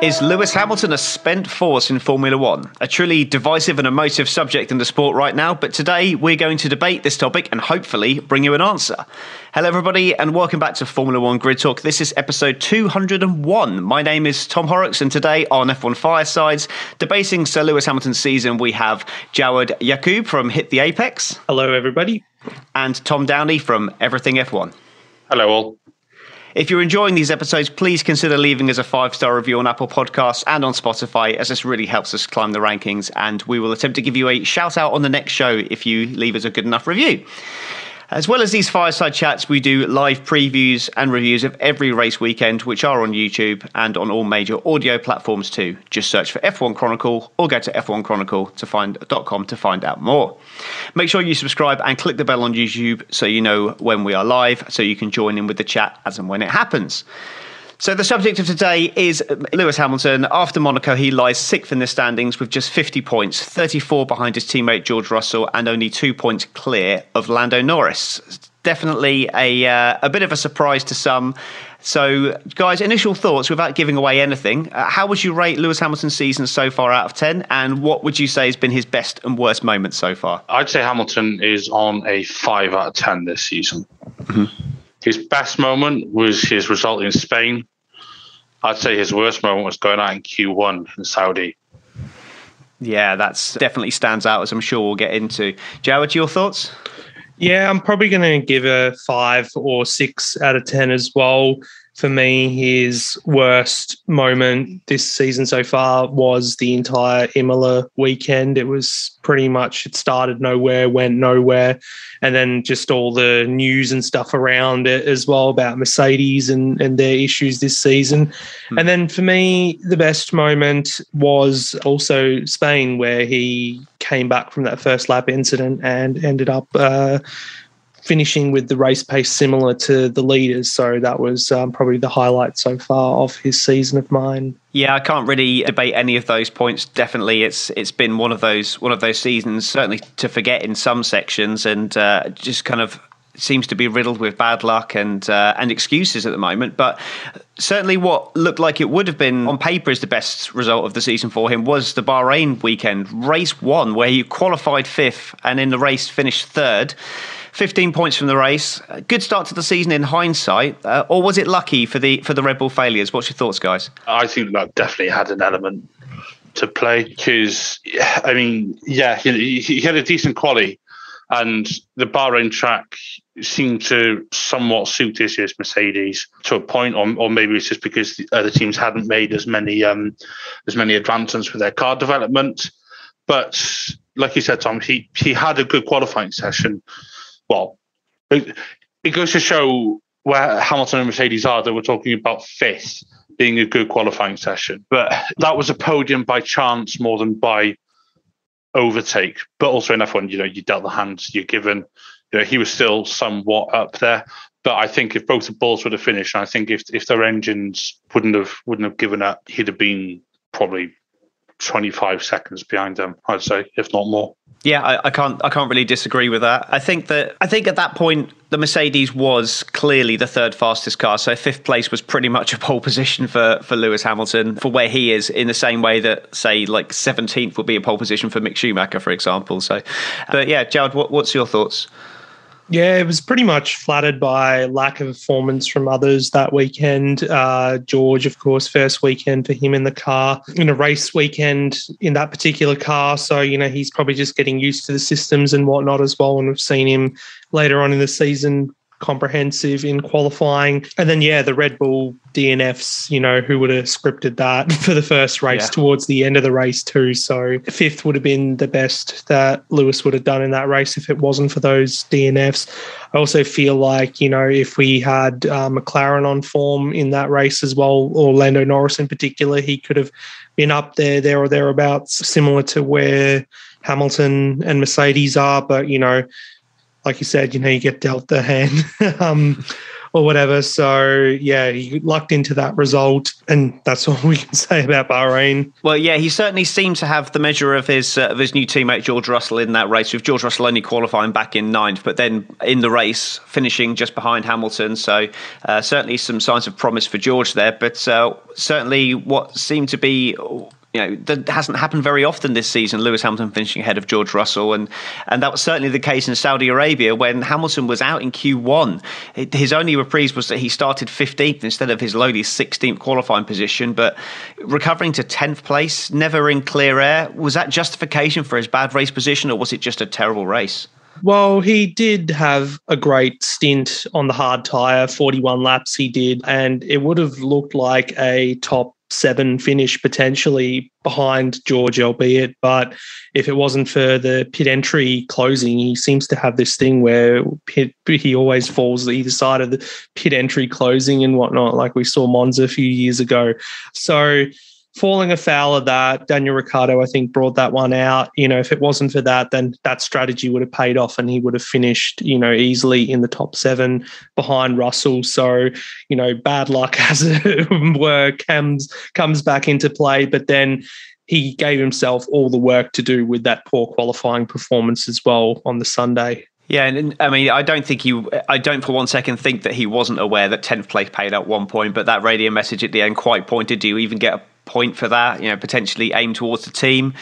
Is Lewis Hamilton a spent force in Formula One? A truly divisive and emotive subject in the sport right now, but today we're going to debate this topic and hopefully bring you an answer. Hello everybody and welcome back to Formula One Grid Talk. This is episode 201. My name is Tom Horrocks and today on F1 Firesides, debating Sir Lewis Hamilton's season, we have Jawad Yaqub from Hit the Apex. Hello everybody. And Tom Downey from Everything F1. Hello all. If you're enjoying these episodes, please consider leaving us a 5-star review on Apple Podcasts and on Spotify, as this really helps us climb the rankings, and we will attempt to give you a shout out on the next show if you leave us a good enough review. As well as these fireside chats, we do live previews and reviews of every race weekend, which are on YouTube and on all major audio platforms too. Just search for F1 Chronicle or go to f1chronicle.com to find out more. Make sure you subscribe and click the bell on YouTube so you know when we are live, so you can join in with the chat as and when it happens. So the subject of today is Lewis Hamilton. After Monaco, he lies 6th in the standings with just 50 points, 34 behind his teammate George Russell and only 2 points clear of Lando Norris. Definitely a bit of a surprise to some. So, guys, initial thoughts without giving away anything. How would you rate Lewis Hamilton's season so far out of 10? And what would you say has been his best and worst moment so far? I'd say Hamilton is on a 5 out of 10 this season. Mm-hmm. His best moment was his result in Spain. I'd say his worst moment was going out in Q1 in Saudi. Yeah, that's definitely stands out, as I'm sure we'll get into. Jawad, your thoughts? Yeah, I'm probably going to give a 5 or 6 out of 10 as well. For me, his worst moment this season so far was the entire Imola weekend. It was pretty much, it started nowhere, went nowhere. And then just all the news and stuff around it as well about Mercedes and their issues this season. And then for me, the best moment was also Spain, where he came back from that first lap incident and ended up finishing with the race pace similar to the leaders. So that was probably the highlight so far of his season of mine. Yeah, I can't really debate any of those points. Definitely, it's been one of those seasons, certainly to forget in some sections, and just kind of seems to be riddled with bad luck and excuses at the moment. But certainly what looked like it would have been on paper as the best result of the season for him was the Bahrain weekend, race 1, where he qualified 5th and in the race finished 3rd. 15 points from the race. A good start to the season in hindsight, or was it lucky for the Red Bull failures? What's your thoughts, guys? I think that definitely had an element to play because, I mean, yeah, he had a decent quali, and the Bahrain track seemed to somewhat suit his Mercedes to a point, or maybe it's just because the other teams hadn't made as many advancements with their car development. But like you said, Tom, he had a good qualifying session. Well, it goes to show where Hamilton and Mercedes are, that we're talking about 5th being a good qualifying session. But that was a podium by chance more than by overtake. But also in F1, you dealt the hands you're given. He was still somewhat up there. But I think if both the balls would have finished, and I think if their engines wouldn't have given up, he'd have been probably 25 seconds behind them, I'd say, if not more. Yeah, I can't really disagree with that. I think at that point the Mercedes was clearly the 3rd fastest car, so 5th place was pretty much a pole position for Lewis Hamilton for where he is, in the same way that, say, like 17th would be a pole position for Mick Schumacher, for example. So, but yeah, Jawad, what's your thoughts? Yeah, it was pretty much flattered by lack of performance from others that weekend. George, of course, first weekend for him in the car, in a race weekend in that particular car. So, he's probably just getting used to the systems and whatnot as well. And we've seen him later on in the season comprehensive in qualifying. And then, the Red Bull DNFs, who would have scripted that for the first race towards the end of the race too. So 5th would have been the best that Lewis would have done in that race if it wasn't for those DNFs. I also feel like, if we had McLaren on form in that race as well, or Lando Norris in particular, he could have been up there or thereabouts, similar to where Hamilton and Mercedes are. But, like you said, you get dealt the hand or whatever. So, yeah, he lucked into that result, and that's all we can say about Bahrain. Well, yeah, he certainly seemed to have the measure of his new teammate George Russell in that race, with George Russell only qualifying back in 9th, but then in the race finishing just behind Hamilton. So certainly some signs of promise for George there, but certainly what seemed to be... that hasn't happened very often this season, Lewis Hamilton finishing ahead of George Russell. And that was certainly the case in Saudi Arabia when Hamilton was out in Q1. His only reprise was that he started 15th instead of his lowly 16th qualifying position. But recovering to 10th place, never in clear air, was that justification for his bad race position, or was it just a terrible race? Well, he did have a great stint on the hard tyre, 41 laps he did, and it would have looked like a top 7 finish potentially behind George, albeit, but if it wasn't for the pit entry closing, he seems to have this thing where he always falls either side of the pit entry closing and whatnot, like we saw Monza a few years ago. So falling afoul of that, Daniel Ricciardo, I think, brought that one out. If it wasn't for that, then that strategy would have paid off and he would have finished, easily in the top 7 behind Russell. So, bad luck, as it were, comes back into play. But then he gave himself all the work to do with that poor qualifying performance as well on the Sunday. Yeah, and I mean, I don't for one second think that he wasn't aware that 10th place paid out 1 point, but that radio message at the end quite pointed. Do you even get a point for that? Potentially aim towards the team.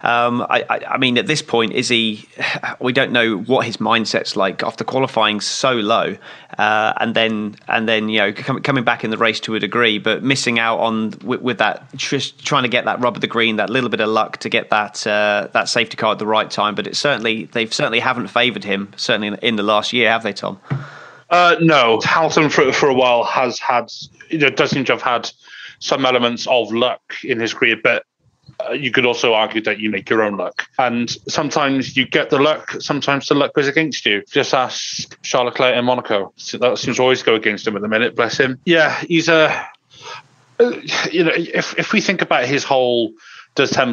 I mean, at this point, we don't know what his mindset's like after qualifying so low, and then coming back in the race to a degree, but missing out on with that, just trying to get that rub of the green, that little bit of luck to get that safety car at the right time. But they certainly haven't favoured him, certainly in the last year, have they, Tom? No, Hamilton for a while has had, does seem to have had some elements of luck in his career, but you could also argue that you make your own luck. And sometimes you get the luck, sometimes the luck goes against you. Just ask Charles Leclerc in Monaco. That seems to always go against him at the minute, bless him. Yeah, he's if we think about his whole, does 10th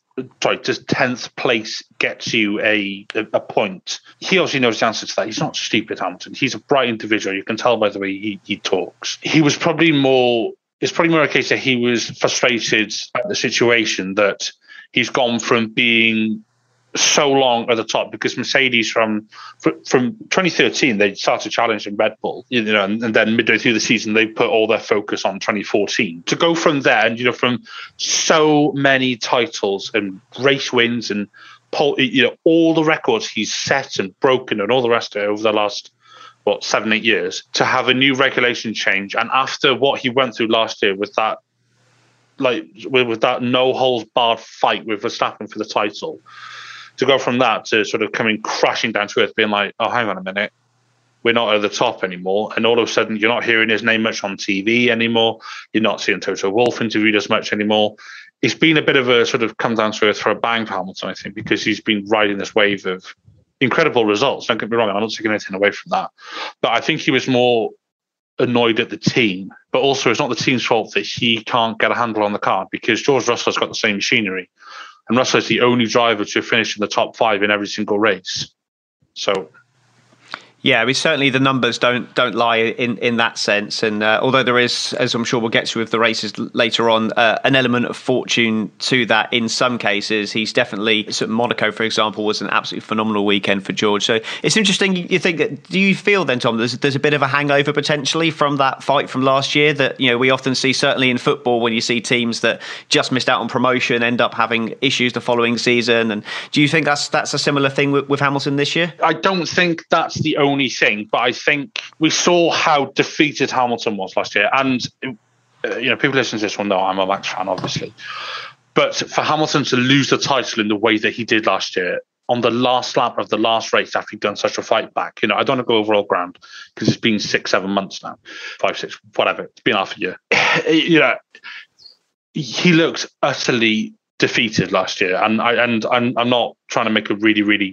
place gets you a point? He obviously knows the answer to that. He's not stupid, Hamilton. He's a bright individual. You can tell by the way he talks. It's probably more a case that he was frustrated at the situation, that he's gone from being so long at the top, because Mercedes from 2013, they started challenging Red Bull, and then midway through the season, they put all their focus on 2014. To go from there and, from so many titles and race wins and all the records he's set and broken and all the rest of it over the last 7-8 years, to have a new regulation change, and after what he went through last year with that, with that no holds barred fight with Verstappen for the title, to go from that to sort of coming crashing down to earth, being like, oh, hang on a minute, we're not at the top anymore, and all of a sudden you're not hearing his name much on TV anymore, you're not seeing Toto Wolff interviewed as much anymore. It's been a bit of a sort of come down to earth for a bang for Hamilton, I think, because he's been riding this wave of incredible results. Don't get me wrong, I'm not taking anything away from that. But I think he was more annoyed at the team. But also, it's not the team's fault that he can't get a handle on the car, because George Russell's got the same machinery. And Russell is the only driver to finish in the top 5 in every single race. So... yeah, I mean, certainly the numbers don't lie in that sense. And although there is, as I'm sure we'll get to with the races later on, an element of fortune to that in some cases, he's definitely, so Monaco, for example, was an absolutely phenomenal weekend for George. So it's interesting. You think that, do you feel then, Tom, there's a bit of a hangover potentially from that fight from last year that, we often see, certainly in football, when you see teams that just missed out on promotion end up having issues the following season? And do you think that's a similar thing with Hamilton this year? I don't think that's the only thing, but I think we saw how defeated Hamilton was last year, and people listening to this will know I'm a Max fan, obviously, but for Hamilton to lose the title in the way that he did last year on the last lap of the last race after he'd done such a fight back, I don't want to go over all ground because it's been 6-7 months now, 5, 6, whatever, it's been half a year. He looked utterly defeated last year, and I'm not trying to make a really, really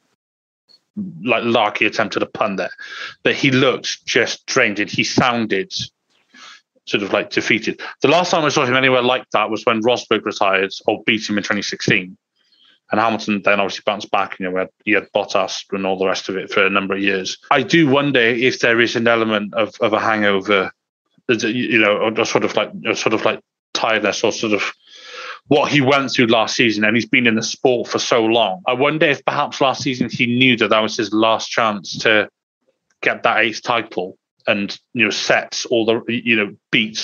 larky attempt at a pun there, but he looked just drained and he sounded sort of like defeated. The last time I saw him anywhere like that was when Rosberg retired or beat him in 2016. And Hamilton then obviously bounced back. He had Bottas and all the rest of it for a number of years. I do wonder if there is an element of a hangover, or sort of like tiredness, or sort of what he went through last season, and he's been in the sport for so long. I wonder if perhaps last season he knew that was his last chance to get that 8th title, and sets all the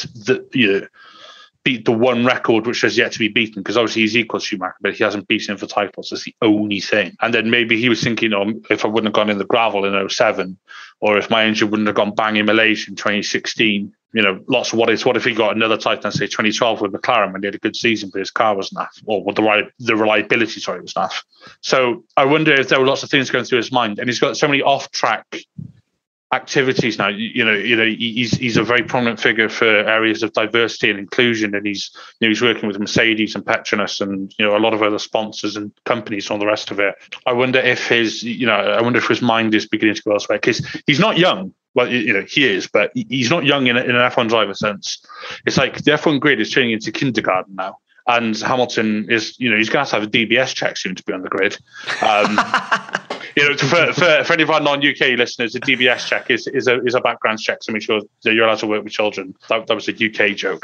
beat the one record which has yet to be beaten, because obviously he's equal to Schumacher, but he hasn't beaten him for titles. That's the only thing. And then maybe he was thinking, if I wouldn't have gone in the gravel in 2007, or if my engine wouldn't have gone bang in Malaysia in 2016, lots of what if he got another title in, say, 2012 with McLaren, when he had a good season, but his car was naff, or the reliability, was naff. So I wonder if there were lots of things going through his mind, and he's got so many off-track activities now. He's a very prominent figure for areas of diversity and inclusion, and he's working with Mercedes and Petronas and a lot of other sponsors and companies and all the rest of it. I wonder if his mind is beginning to go elsewhere, because he's not young. Well, he is, but he's not young in an F1 driver sense. It's like the F1 grid is turning into kindergarten now. And Hamilton is, he's going to have a DBS check soon to be on the grid. For any of our non-UK listeners, a DBS check is a background check to make sure that you're allowed to work with children. That was a UK joke.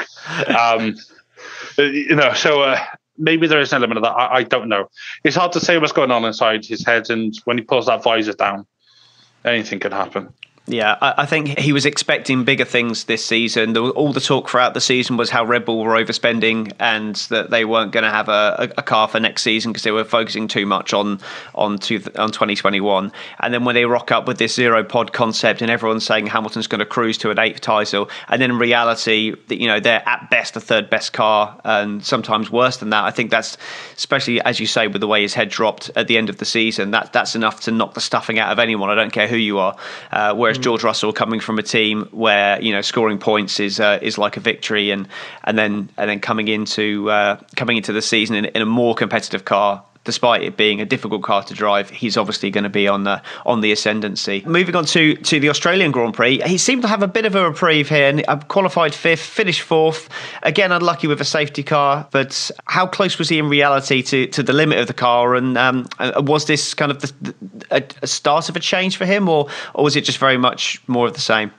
So maybe there is an element of that. I don't know. It's hard to say what's going on inside his head, and when he pulls that visor down, anything can happen. Yeah, I think he was expecting bigger things this season. All the talk throughout the season was how Red Bull were overspending, and that they weren't going to have a car for next season because they were focusing too much on 2021. And then when they rock up with this zero pod concept, and everyone's saying Hamilton's going to cruise to an 8th title, and then in reality, they're at best the 3rd best car, and sometimes worse than that. I think that's, especially as you say, with the way his head dropped at the end of the season, that's enough to knock the stuffing out of anyone. I don't care who you are. Whereas George Russell, coming from a team where scoring points is like a victory, and then coming into the season in a more competitive car, despite it being a difficult car to drive, he's obviously going to be on the ascendancy. Moving on to the Australian Grand Prix, he seemed to have a bit of a reprieve here, and qualified 5th, finished 4th. Again, unlucky with a safety car, but how close was he in reality to the limit of the car? And was this kind of a start of a change for him, or was it just very much more of the same?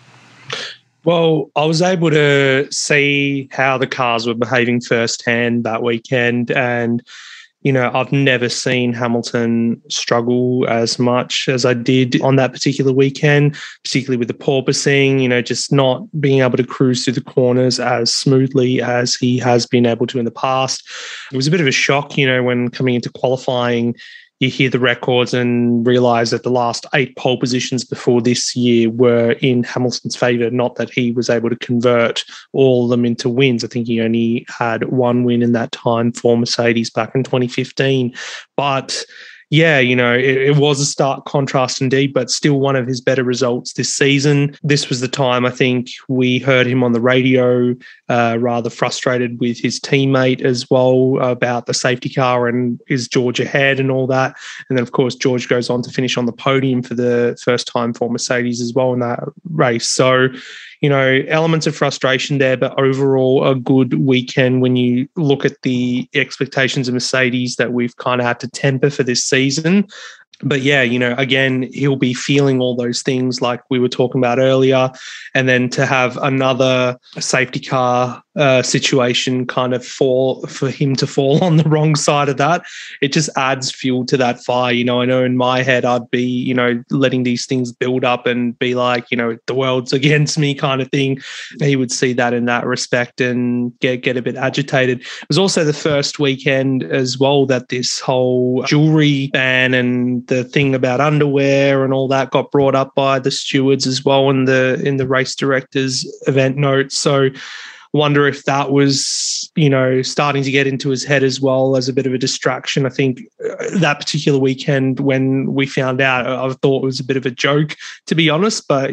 Well, I was able to see how the cars were behaving firsthand that weekend, and I've never seen Hamilton struggle as much as I did on that particular weekend, particularly with the porpoising, just not being able to cruise through the corners as smoothly as he has been able to in the past. It was a bit of a shock, when coming into qualifying, you hear the records and realise that the last 8 pole positions before this year were in Hamilton's favour, not that he was able to convert all of them into wins. I think he only had 1 win in that time for Mercedes back in 2015. But yeah, it was a stark contrast indeed, but still one of his better results this season. This was the time I think we heard him on the radio, rather frustrated with his teammate as well about the safety car and is George ahead and all that. And then, of course, George goes on to finish on the podium for the first time for Mercedes as well in that race. So, elements of frustration there, but overall a good weekend when you look at the expectations of Mercedes that we've kind of had to temper for this season. But yeah, again, he'll be feeling all those things like we were talking about earlier. And then to have another safety car situation kind of for him to fall on the wrong side of that, it just adds fuel to that fire. I know in my head, I'd be, letting these things build up and be like, the world's against me kind of thing. He would see that in that respect and get a bit agitated. It was also the first weekend as well that this whole jewelry ban and the thing about underwear and all that got brought up by the stewards as well in the race director's event notes. So wonder if that was, starting to get into his head as well as a bit of a distraction. I think that particular weekend when we found out, I thought it was a bit of a joke, to be honest. But,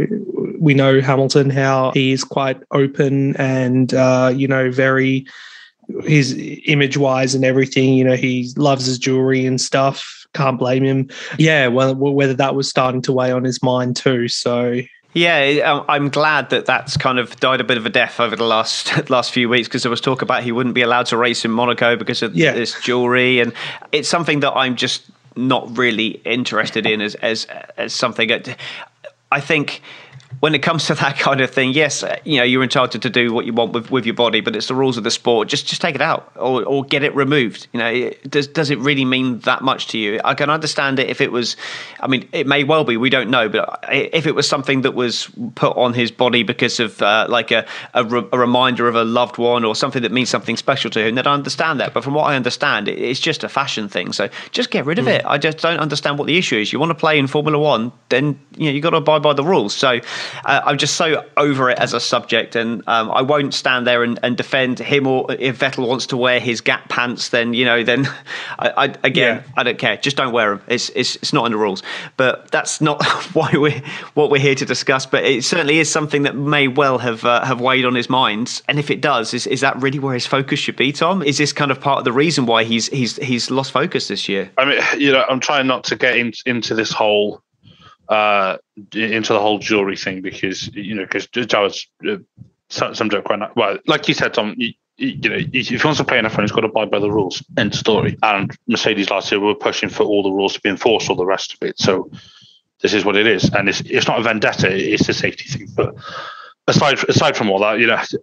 we know Hamilton, how he is quite open and, very, his image-wise and everything, he loves his jewelry and stuff. Can't blame him. Yeah, well, whether that was starting to weigh on his mind too. So Yeah, I'm glad that that's kind of died a bit of a death over the last few weeks, because there was talk about he wouldn't be allowed to race in Monaco because of this jewelry, and it's something that I'm just not really interested in as something. I think when it comes to that kind of thing, yes, you're entitled to do what you want with your body, but it's the rules of the sport. Just take it out or get it removed. Does it really mean that much to you? I can understand it if it was, I mean, it may well be, we don't know, but if it was something that was put on his body because of like a reminder of a loved one or something that means something special to him, then I understand that. But from what I understand, it's just a fashion thing. So just get rid of it. I just don't understand what the issue is. You want to play in Formula One, then you got to abide by the rules. So I'm just so over it as a subject, and I won't stand there and defend him. Or if Vettel wants to wear his Gap pants, then I don't care. Just don't wear them. It's not in the rules. But that's not what we're here to discuss. But it certainly is something that may well have weighed on his mind. And if it does, is that really where his focus should be, Tom? Is this kind of part of the reason why he's lost focus this year? I mean, I'm trying not to get into this whole. Into the whole jewelry thing, because Jared's summed it quite well. Like you said, Tom, if he wants to play in F1, he's got to abide by the rules. End story. And Mercedes last year were pushing for all the rules to be enforced, all the rest of it. So this is what it is, and it's not a vendetta; it's a safety thing. But aside from all that,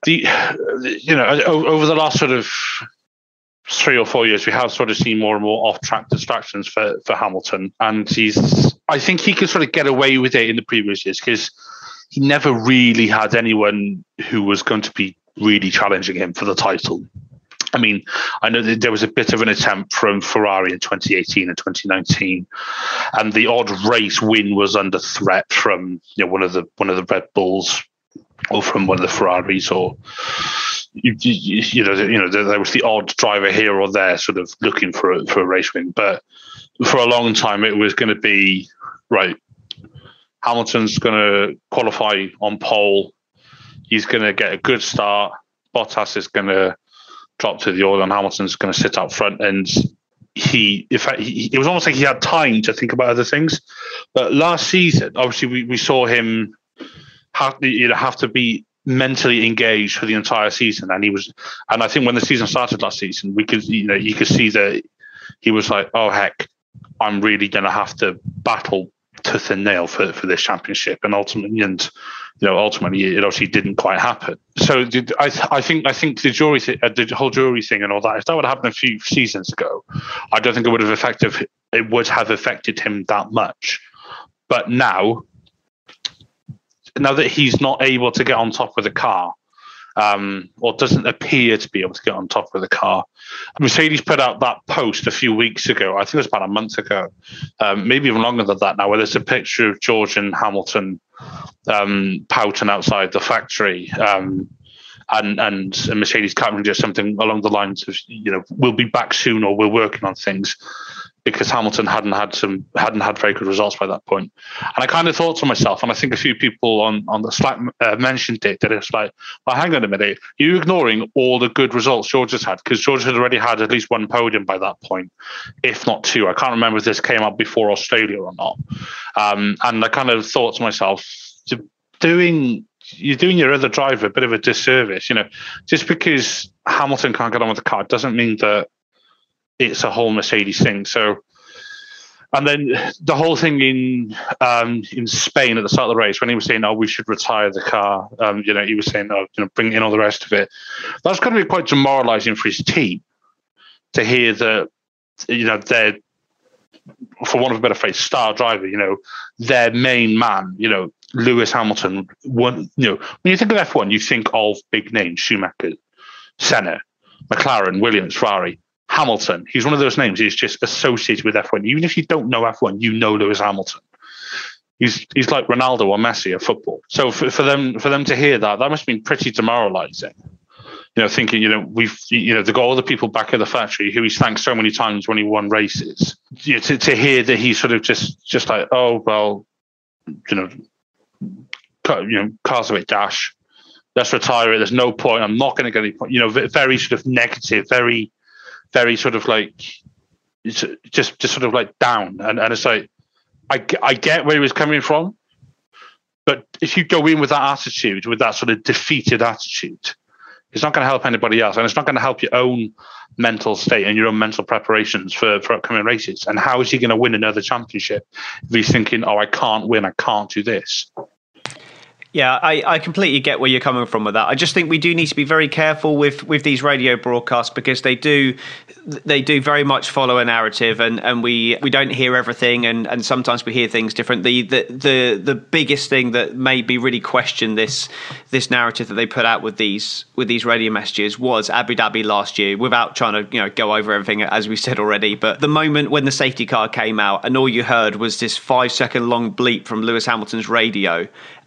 over the last sort of 3 or 4 years, we have sort of seen more and more off-track distractions for Hamilton, and I think he could sort of get away with it in the previous years because he never really had anyone who was going to be really challenging him for the title. I mean, I know that there was a bit of an attempt from Ferrari in 2018 and 2019, and the odd race win was under threat from one of the Red Bulls or from one of the Ferraris, or there was the odd driver here or there sort of looking for a race win. But for a long time, it was going to be right. Hamilton's going to qualify on pole. He's going to get a good start. Bottas is going to drop to the oil, and Hamilton's going to sit up front. And it was almost like he had time to think about other things. But last season, obviously, we saw him have to be mentally engaged for the entire season, and I think when the season started last season, you could see that he was like, oh heck, I'm really going to have to battle tooth and nail for this championship, and ultimately it obviously didn't quite happen. So I think the whole jury thing and all that, if that would have happened a few seasons ago, I don't think it would have affected him that much. But now that he's not able to get on top of the car, or doesn't appear to be able to get on top of the car, Mercedes put out that post a few weeks ago. I think it was about a month ago, maybe even longer than that now, where there's a picture of George and Hamilton pouting outside the factory, and Mercedes captain just something along the lines of, we'll be back soon, or we're working on things, because Hamilton hadn't had very good results by that point. And I kind of thought to myself, and I think a few people on the Slack mentioned it, that it's like, well, hang on a minute, you're ignoring all the good results George has had, because George had already had at least one podium by that point, if not two. I can't remember if this came up before Australia or not. And I kind of thought to myself, you're doing your other driver a bit of a disservice. Just because Hamilton can't get on with the car doesn't mean that it's a whole Mercedes thing. So, and then the whole thing in Spain at the start of the race, when he was saying, "Oh, we should retire the car," he was saying, "Oh, bring in all the rest of it." That's going to be quite demoralising for his team to hear that, they're, for want of a better phrase, star driver, their main man, Lewis Hamilton. When you think of F1, you think of big names: Schumacher, Senna, McLaren, Williams, Ferrari. Hamilton, he's one of those names. He's just associated with F1. Even if you don't know F1, you know Lewis Hamilton. He's like Ronaldo or Messi of football. So for them to hear that must have been pretty demoralising. Thinking they've got all the people back at the factory who he's thanked so many times when he won races. To hear that he's sort of just like, oh well, car's a bit dash. Let's retire it. There's no point. I'm not going to get any point. Very sort of negative. Very sort of like, just sort of like down, and it's like, I get where he was coming from, But if you go in with that attitude, with that sort of defeated attitude, it's not going to help anybody else, and it's not going to help your own mental state and your own mental preparations for upcoming races. And how is he going to win another championship if he's thinking, oh, I can't win, I can't do this? Yeah, I completely get where you're coming from with that. I just think we do need to be very careful with these radio broadcasts, because they do very much follow a narrative, and we don't hear everything, and sometimes we hear things different. The biggest thing that made me really question this narrative that they put out with these radio messages was Abu Dhabi last year, without trying to go over everything as we said already. But the moment when the safety car came out and all you heard was this 5-second long bleep from Lewis Hamilton's radio.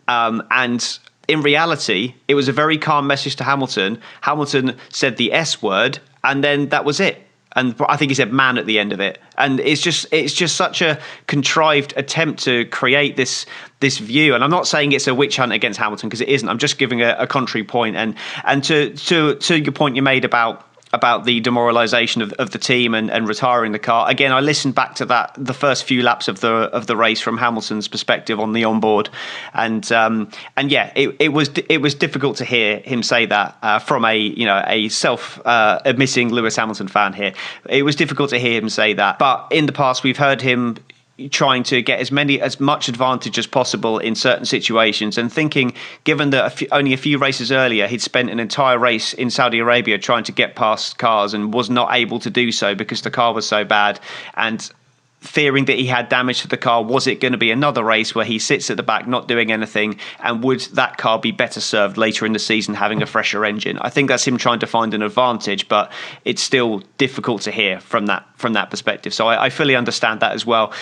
And in reality, it was a very calm message to Hamilton. Hamilton said the S word, and then that was it. And I think he said "man" at the end of it. And it's just such a contrived attempt to create this view. And I'm not saying it's a witch hunt against Hamilton, because it isn't. I'm just giving a contrary point. And to your point you made about the demoralisation of the team and retiring the car. Again, I listened back to the first few laps of the race from Hamilton's perspective on the onboard, and yeah, it was difficult to hear him say that from a self-admitting Lewis Hamilton fan here. It was difficult to hear him say that, but in the past we've heard him trying to get as much advantage as possible in certain situations, and thinking, given that only a few races earlier he'd spent an entire race in Saudi Arabia trying to get past cars and was not able to do so because the car was so bad, and fearing that he had damage to the car, was it going to be another race where he sits at the back not doing anything, and would that car be better served later in the season having a fresher engine? I think that's him trying to find an advantage, but it's still difficult to hear from that perspective. So I fully understand that as well.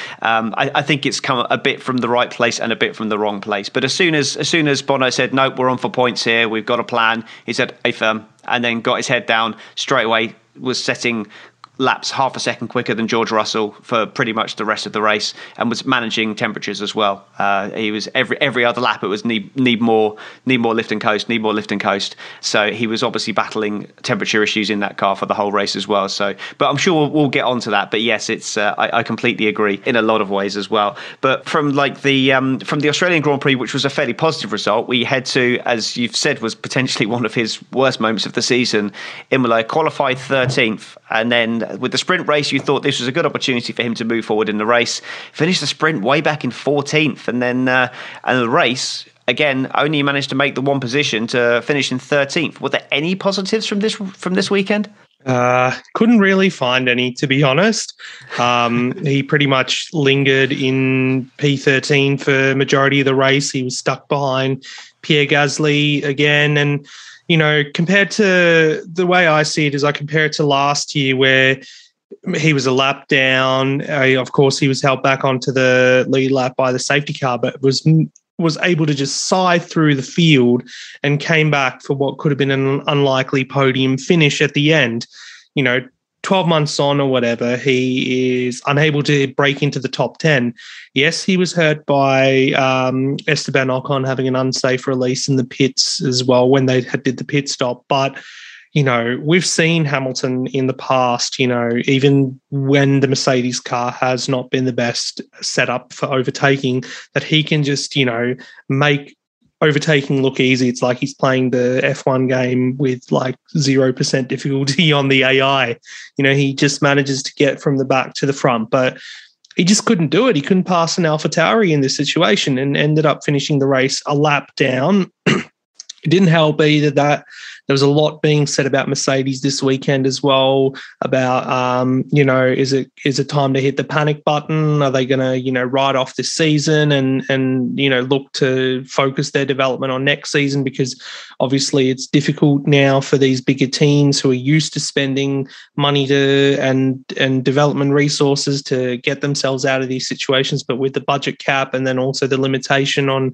I think it's come a bit from the right place and a bit from the wrong place. But as soon as Bono said, nope, we're on for points here, we've got a plan, he said, hey firm, and then got his head down straight away, was setting laps half a second quicker than George Russell for pretty much the rest of the race, and was managing temperatures as well. He was every other lap it was need more lift and coast. So he was obviously battling temperature issues in that car for the whole race as well. So, but I'm sure we'll get onto that. But yes, it's I completely agree in a lot of ways as well. But from the Australian Grand Prix, which was a fairly positive result, we head to, as you've said, was potentially one of his worst moments of the season. Imola qualified 13th, and then with the sprint race, you thought this was a good opportunity for him to move forward in the race. Finished the sprint way back in 14th, and then and the race again only managed to make the one position to finish in 13th. Were there any positives from this weekend? Couldn't really find any, to be honest. He pretty much lingered in P13 for majority of the race. He was stuck behind Pierre Gasly again, and compared to the way I see it is I compare it to last year where he was a lap down. Of course, he was held back onto the lead lap by the safety car, but was able to just scythe through the field and came back for what could have been an unlikely podium finish at the end. 12 months on or whatever, he is unable to break into the top 10. Yes, he was hurt by Esteban Ocon having an unsafe release in the pits as well when they did the pit stop. But, we've seen Hamilton in the past, even when the Mercedes car has not been the best setup for overtaking, that he can just, make overtaking look easy. It's like he's playing the F1 game with 0% difficulty on the AI. He just manages to get from the back to the front, but he just couldn't do it. He couldn't pass an AlphaTauri in this situation and ended up finishing the race a lap down. It didn't help either that there was a lot being said about Mercedes this weekend as well about, is it time to hit the panic button? Are they going to, write off this season and look to focus their development on next season? Because obviously it's difficult now for these bigger teams who are used to spending money and development resources to get themselves out of these situations. But with the budget cap and then also the limitation on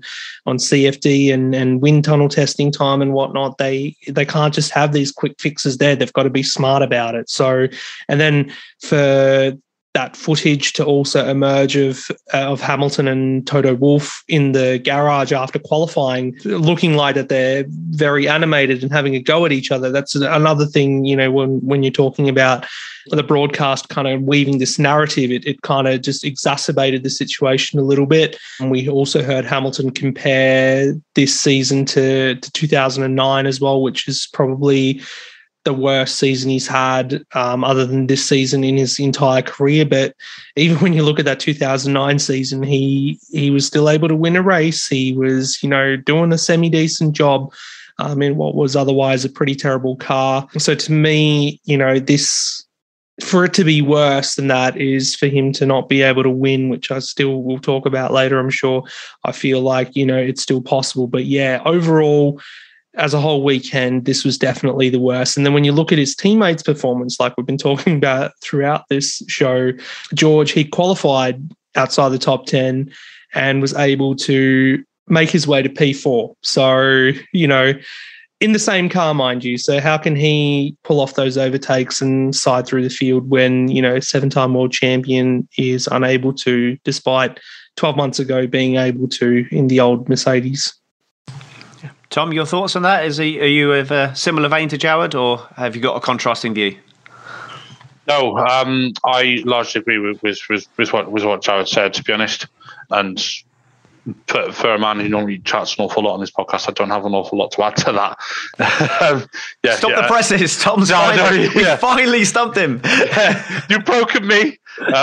CFD and wind tunnel testing time and whatnot, they can't just have these quick fixes there. They've got to be smart about it. So, and then for that footage to also emerge of Hamilton and Toto Wolff in the garage after qualifying, looking like that they're very animated and having a go at each other. That's another thing, when you're talking about the broadcast kind of weaving this narrative, it kind of just exacerbated the situation a little bit. And we also heard Hamilton compare this season to 2009 as well, which is probably the worst season he's had other than this season in his entire career. But even when you look at that 2009 season, he was still able to win a race. He was, doing a semi-decent job in what was otherwise a pretty terrible car. So to me, this, for it to be worse than that is for him to not be able to win, which I still will talk about later, I'm sure. I feel like, it's still possible. But yeah, overall, as a whole weekend, this was definitely the worst. And then when you look at his teammates' performance, like we've been talking about throughout this show, George, he qualified outside the top 10 and was able to make his way to P4. So, in the same car, mind you. So how can he pull off those overtakes and side through the field when, 7-time world champion is unable to, despite 12 months ago being able to in the old Mercedes? Tom, your thoughts on that? Are you of a similar vein to Jawad, or have you got a contrasting view? No, I largely agree with what Jawad said, to be honest. And for a man who normally chats an awful lot on this podcast, I don't have an awful lot to add to that. Stop the presses, Tom's we finally stumped him. You've broken me.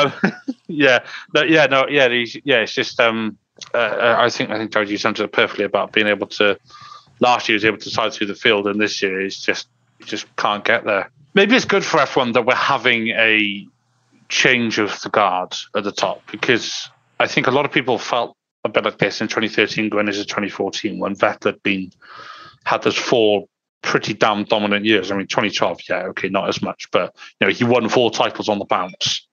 It's just I think Jawad, you summed it up perfectly about being able to. Last year he was able to side through the field, and this year he just can't get there. Maybe it's good for F1 that we're having a change of the guard at the top, because I think a lot of people felt a bit like this in 2013 going into 2014 when Vettel had those 4 pretty damn dominant years. I mean, 2012, not as much, but he won 4 titles on the bounce.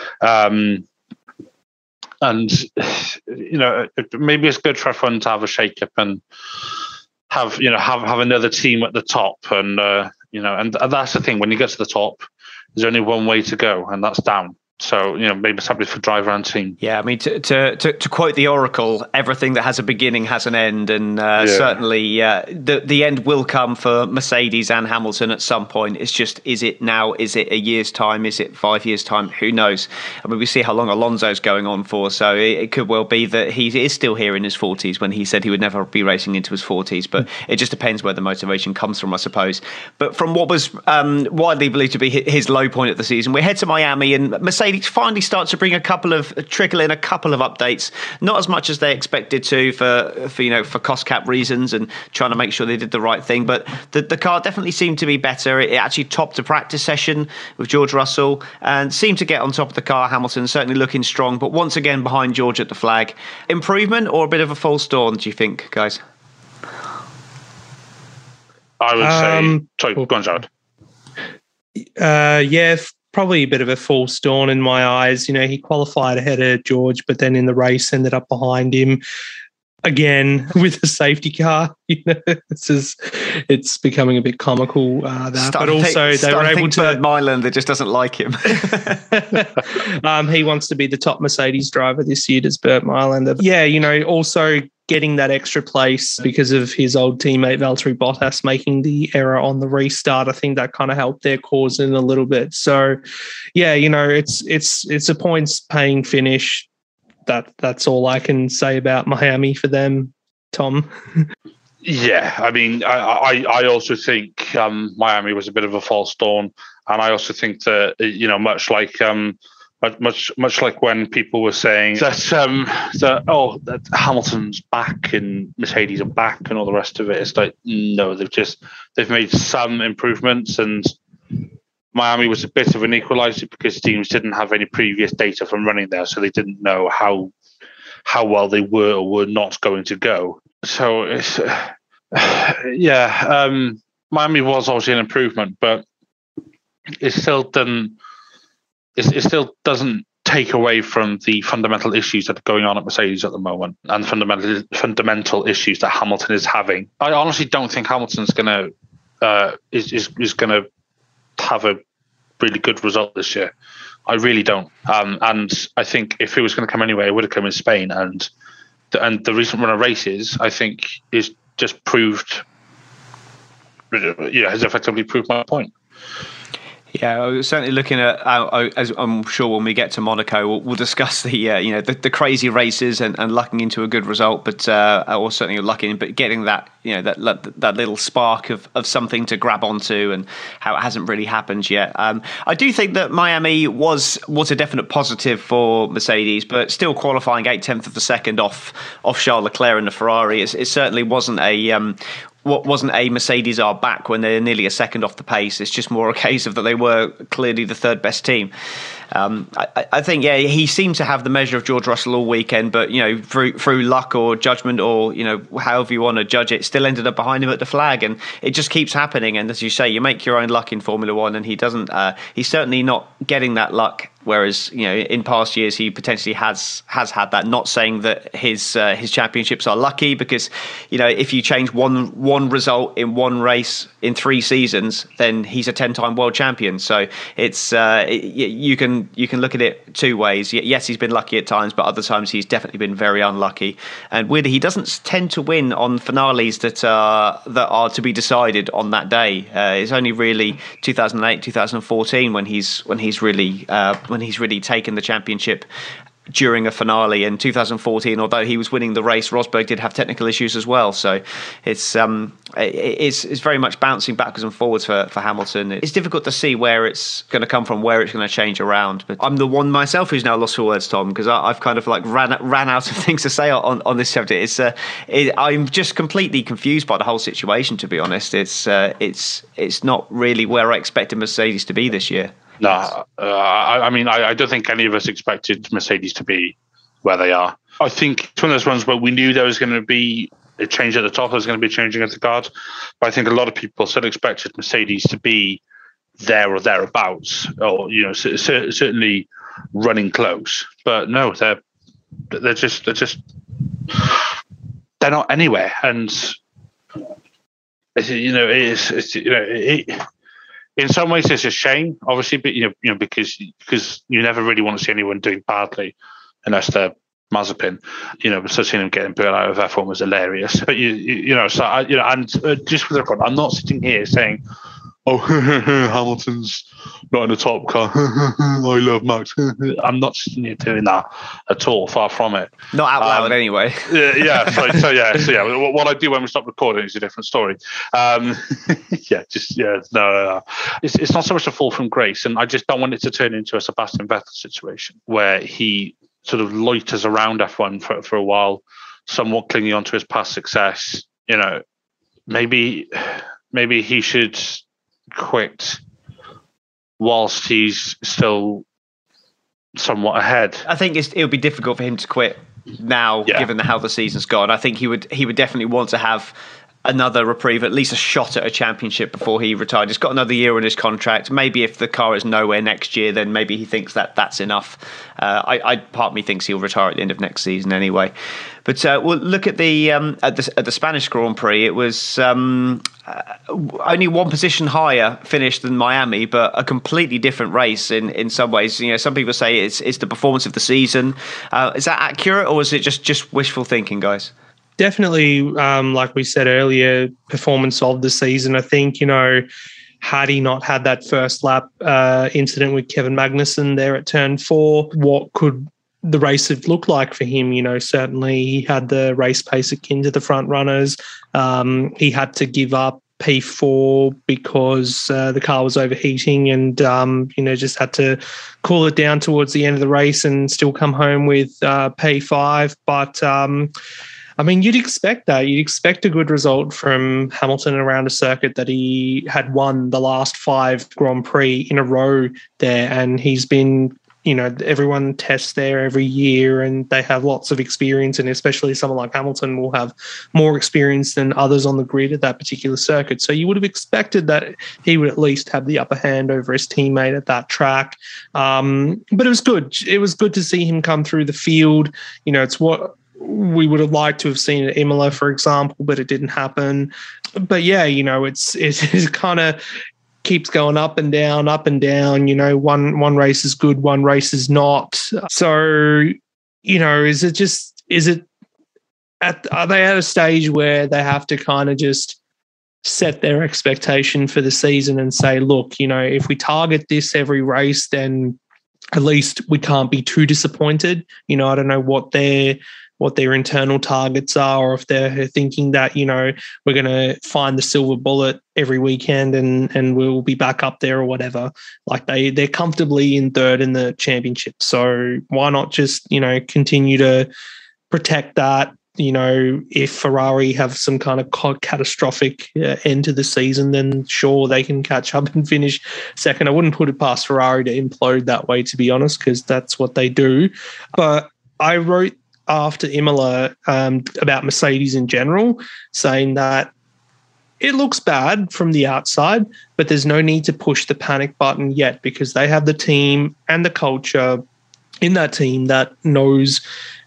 And maybe it's good for F1 to have a shake-up and have another team at the top, and and that's the thing. When you get to the top, there's only one way to go, and that's down. So, maybe it's happening for driver and team. Yeah, I mean, to quote the Oracle, everything that has a beginning has an end. And certainly the end will come for Mercedes and Hamilton at some point. It's just, is it now? Is it a year's time? Is it 5 years' time? Who knows? I mean, we see how long Alonso's going on for. So it could well be that he is still here in his 40s when he said he would never be racing into his 40s. But it just depends where the motivation comes from, I suppose. But from what was widely believed to be his low point of the season, we head to Miami, and Mercedes finally starts to trickle in a couple of updates, not as much as they expected to for cost cap reasons and trying to make sure they did the right thing, but the car definitely seemed to be better. It actually topped a practice session with George Russell and seemed to get on top of the car. Hamilton certainly looking strong, but once again behind George at the flag. Improvement or a bit of a false dawn, do you think, guys? I would say sorry, go on, Jawad. Probably a bit of a false dawn in my eyes. He qualified ahead of George, but then in the race ended up behind him again with a safety car. It's becoming a bit comical. But also they were able to. Bert Mylander just doesn't like him. He wants to be the top Mercedes driver this year, does Bert Mylander? Yeah, also getting that extra place because of his old teammate Valtteri Bottas making the error on the restart. I think that kind of helped their cause in a little bit. So, yeah, it's a points paying finish. That's all I can say about Miami for them, Tom. Yeah, I mean, I also think Miami was a bit of a false dawn, and I also think that much like when people were saying that Hamilton's back and Mercedes are back and all the rest of it, it's like, no, they've made some improvements, and Miami was a bit of an equalizer because teams didn't have any previous data from running there, so they didn't know how well they were or were not going to go. So it's Miami was obviously an improvement, but it still doesn't take away from the fundamental issues that are going on at Mercedes at the moment, and fundamental issues that Hamilton is having. I honestly don't think Hamilton's going to is going to have really good result this year. I really don't. And I think if it was going to come anyway, it would have come in Spain. And the recent run of races, I think, is just proved, has effectively proved my point. Yeah, I was certainly looking at, as I'm sure when we get to Monaco, we'll discuss the crazy races and lucking into a good result, but or certainly lucking, but getting that that little spark of something to grab onto, and how it hasn't really happened yet. I do think that Miami was a definite positive for Mercedes, but still qualifying 8/10 of a second off Charles Leclerc in the Ferrari, it certainly wasn't a Mercedes are back when they're nearly a second off the pace. It's just more a case of that they were clearly the third best team. I think, he seemed to have the measure of George Russell all weekend, but through luck or judgment or however you want to judge it, still ended up behind him at the flag, and it just keeps happening. And as you say, you make your own luck in Formula One, and he doesn't. He's certainly not getting that luck. Whereas in past years he potentially has had that. Not saying that his championships are lucky, because if you change one result in one race in 3 seasons, then he's a 10-time world champion. So it's you can look at it 2 ways. Yes, he's been lucky at times, but other times he's definitely been very unlucky. And weirdly, he doesn't tend to win on finales that are to be decided on that day. It's only really 2008, 2014 when he's really taken the championship during a finale. In 2014, although he was winning the race, Rosberg did have technical issues as well. So it's very much bouncing backwards and forwards for Hamilton. It's difficult to see where it's going to come from, where it's going to change around. But I'm the one myself who's now lost for words, Tom, because I've kind of ran out of things to say on this subject. I'm just completely confused by the whole situation, to be honest. It's not really where I expected Mercedes to be this year. No, I don't think any of us expected Mercedes to be where they are. I think it's one of those ones where we knew there was going to be a change at the top, there was going to be a changing at the guard. But I think a lot of people still expected Mercedes to be there or thereabouts, or certainly running close. But no, they're not anywhere, and in some ways, it's a shame, obviously, but because you never really want to see anyone doing badly, unless they're Mazepin. So seeing him getting put out of F1 was hilarious. But and just for the record, I'm not sitting here saying, "Oh, Hamilton's not in the top car. I love Max." I'm not sitting here doing that at all. Far from it. Not out loud, anyway. So what I do when we stop recording is a different story. No. It's not so much a fall from grace, and I just don't want it to turn into a Sebastian Vettel situation where he sort of loiters around F1 for a while, somewhat clinging onto his past success. Maybe he should quit whilst he's still somewhat ahead. I think it would be difficult for him to quit now, given how the season's gone. I think he would definitely want to have another reprieve, at least a shot at a championship before he retired. He's got another year on his contract. Maybe if the car is nowhere next year, then maybe he thinks that's enough. Part of me thinks he'll retire at the end of next season anyway. But we'll look at the Spanish Grand Prix. It was only one position higher finish than Miami, but a completely different race in some ways. Some people say it's the performance of the season. Is that accurate, or is it just wishful thinking, guys? Definitely, like we said earlier, performance of the season. I think, had he not had that first lap incident with Kevin Magnussen there at turn 4, what could the race have looked like for him? Certainly he had the race pace akin to the front runners. He had to give up P4 because the car was overheating, and just had to cool it down towards the end of the race and still come home with P5. But you'd expect that. You'd expect a good result from Hamilton around a circuit that he had won the last 5 Grand Prix in a row there, and he's been, everyone tests there every year, and they have lots of experience, and especially someone like Hamilton will have more experience than others on the grid at that particular circuit. So you would have expected that he would at least have the upper hand over his teammate at that track. But it was good. It was good to see him come through the field. It's what we would have liked to have seen at Imola, for example, but it didn't happen. But it's kind of keeps going up and down, up and down. One race is good, one race is not. So, are they at a stage where they have to kind of just set their expectation for the season and say, look, if we target this every race, then at least we can't be too disappointed. I don't know what their internal targets are, or if they're thinking that, we're going to find the silver bullet every weekend and we'll be back up there or whatever. Like they're comfortably in third in the championship. So why not just, continue to protect that? If Ferrari have some kind of catastrophic end to the season, then sure, they can catch up and finish second. I wouldn't put it past Ferrari to implode that way, to be honest, because that's what they do. But I wrote after Imola about Mercedes in general, saying that it looks bad from the outside, but there's no need to push the panic button yet, because they have the team and the culture in that team that knows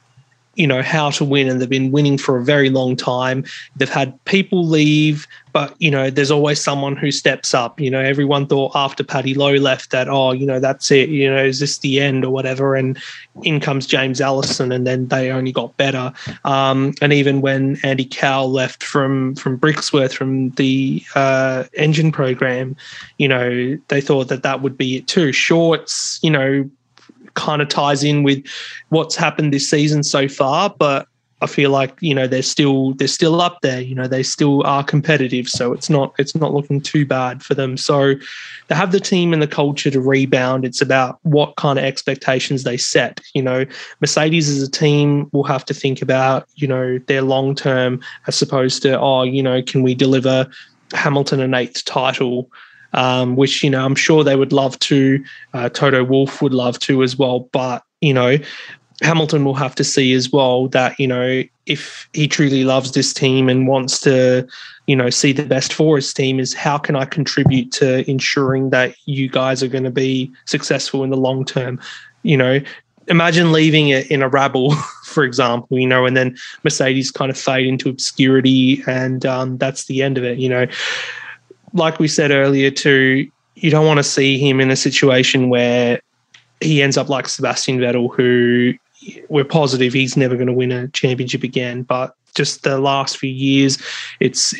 how to win, and they've been winning for a very long time. They've had people leave, but, there's always someone who steps up. Everyone thought after Paddy Lowe left that, that's it, is this the end or whatever? And in comes James Allison, and then they only got better. And even when Andy Cowell left from Brixworth, from the engine program, they thought that would be it too. Sure, it's, kind of ties in with what's happened this season so far, but I feel like they're still up there. They still are competitive, so it's not looking too bad for them. So they have the team and the culture to rebound. It's about what kind of expectations they set. Mercedes as a team will have to think about their long term, as opposed to can we deliver Hamilton an 8th title? Which, I'm sure they would love to. Toto Wolff would love to as well. But, Hamilton will have to see as well that, if he truly loves this team and wants to, see the best for his team, is how can I contribute to ensuring that you guys are going to be successful in the long term? Imagine leaving it in a rabble, for example, and then Mercedes kind of fade into obscurity, and that's the end of it, Like we said earlier too, you don't want to see him in a situation where he ends up like Sebastian Vettel, who we're positive he's never going to win a championship again. But just the last few years, it's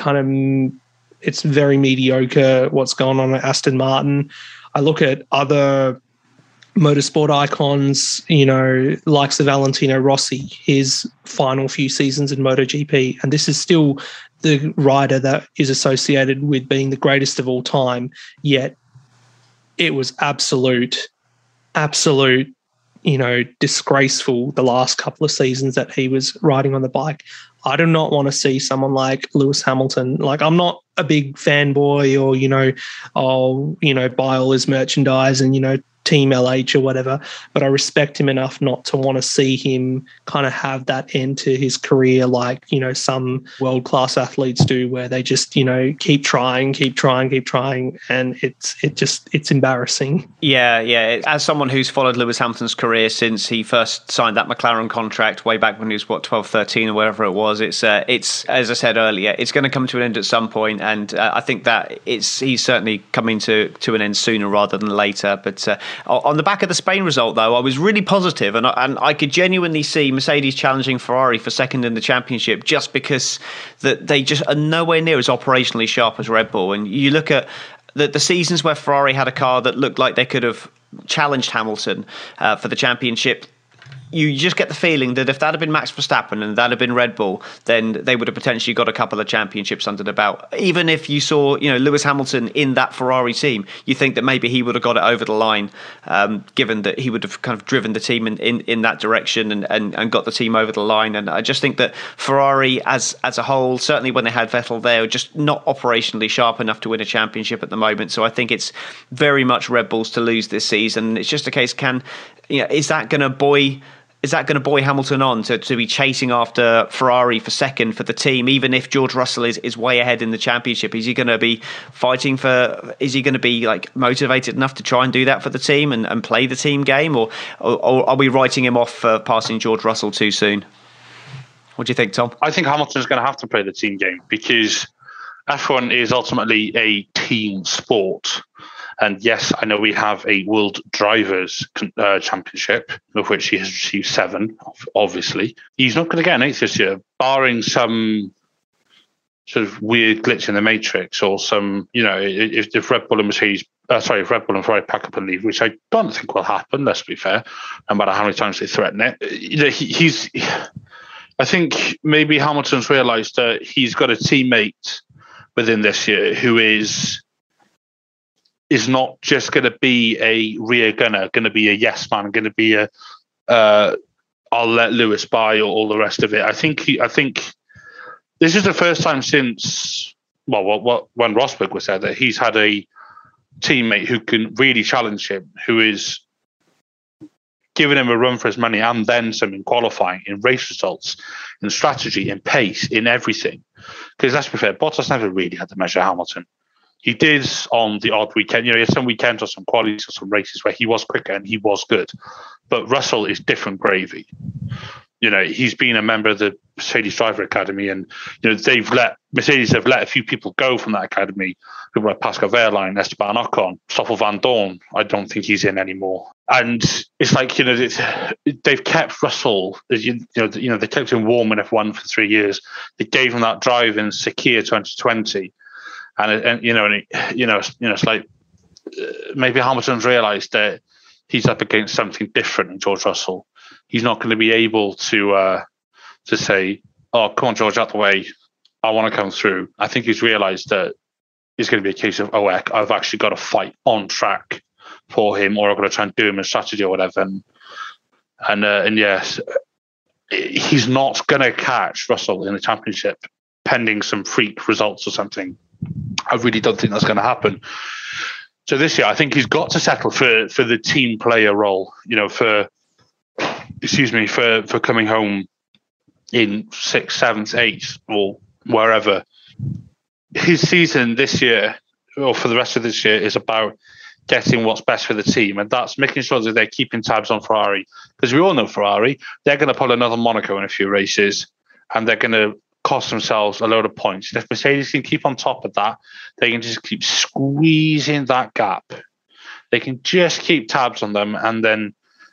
very mediocre what's going on at Aston Martin. I look at other motorsport icons, likes of Valentino Rossi, his final few seasons in MotoGP, and this is still the rider that is associated with being the greatest of all time, yet it was absolute, disgraceful the last couple of seasons that he was riding on the bike. I do not want to see someone like Lewis Hamilton. Like, I'm not a big fanboy or, buy all his merchandise and, Team LH or whatever, but I respect him enough not to want to see him kind of have that end to his career like, some world-class athletes do, where they just, keep trying, and it's embarrassing. Yeah. As someone who's followed Lewis Hamilton's career since he first signed that McLaren contract way back when he was 12, 13 or whatever it was, it's as I said earlier, it's going to come to an end at some point, and I think that he's certainly coming to an end sooner rather than later. But on the back of the Spain result, though, I was really positive, and I could genuinely see Mercedes challenging Ferrari for second in the championship, just because that they just are nowhere near as operationally sharp as Red Bull. And you look at the seasons where Ferrari had a car that looked like they could have challenged Hamilton for the championship. You just get the feeling that if that had been Max Verstappen and that had been Red Bull, then they would have potentially got a couple of championships under the belt. Even if you saw, Lewis Hamilton in that Ferrari team, you think that maybe he would have got it over the line, given that he would have kind of driven the team in that direction and got the team over the line. And I just think that Ferrari as a whole, certainly when they had Vettel there, are just not operationally sharp enough to win a championship at the moment. So I think it's very much Red Bulls to lose this season. It's just a case, is that going to buoy Hamilton on to be chasing after Ferrari for second for the team, even if George Russell is way ahead in the championship? Is he going to be fighting is he going to be like motivated enough to try and do that for the team and play the team game, or are we writing him off for passing George Russell too soon? What do you think, Tom? I think Hamilton's going to have to play the team game, because F1 is ultimately a team sport. And yes, I know we have a World Drivers' Championship, of which he has received 7, obviously. He's not going to get an 8th this year, barring some sort of weird glitch in the matrix or some, if Red Bull and if Red Bull and Ferrari pack up and leave, which I don't think will happen, let's be fair, no matter how many times they threaten it. I think maybe Hamilton's realised that he's got a teammate within this year who is not just going to be a rear gunner, going to be a yes man, going to be a I'll let Lewis by or all the rest of it. I think this is the first time since when Rosberg was there that he's had a teammate who can really challenge him, who is giving him a run for his money and then some in qualifying, in race results, in strategy, in pace, in everything. Because let's be fair, Bottas never really had to measure Hamilton. He did on the odd weekend. He had some weekends or some qualities or some races where he was quicker and he was good. But Russell is different gravy. He's been a member of the Mercedes Driver Academy, and Mercedes have let a few people go from that academy. People like Pascal Wehrlein, Esteban Ocon, Stoffel Van Dorn. I don't think he's in anymore. And it's like they've kept Russell. They kept him warm in F1 for 3 years. They gave him that drive in Sakhir 2020, and it's like maybe Hamilton's realised that he's up against something different in George Russell. He's not going to be able to say, "Oh, come on, George, out the way. I want to come through." I think he's realised that it's going to be a case of, "Oh, I've actually got to fight on track for him, or I've got to try and do him in strategy or whatever." And yes, he's not going to catch Russell in the championship, pending some freak results or something. I really don't think that's going to happen. So this year, I think he's got to settle for the team player role. For coming home in 6th, 7th, 8th, or wherever. His season this year, or for the rest of this year, is about getting what's best for the team, and that's making sure that they're keeping tabs on Ferrari. Because we all know Ferrari, they're going to pull another Monaco in a few races, and they're going to cost themselves a load of points. And if Mercedes can keep on top of that, they can just keep squeezing that gap. They can just keep tabs on them, and then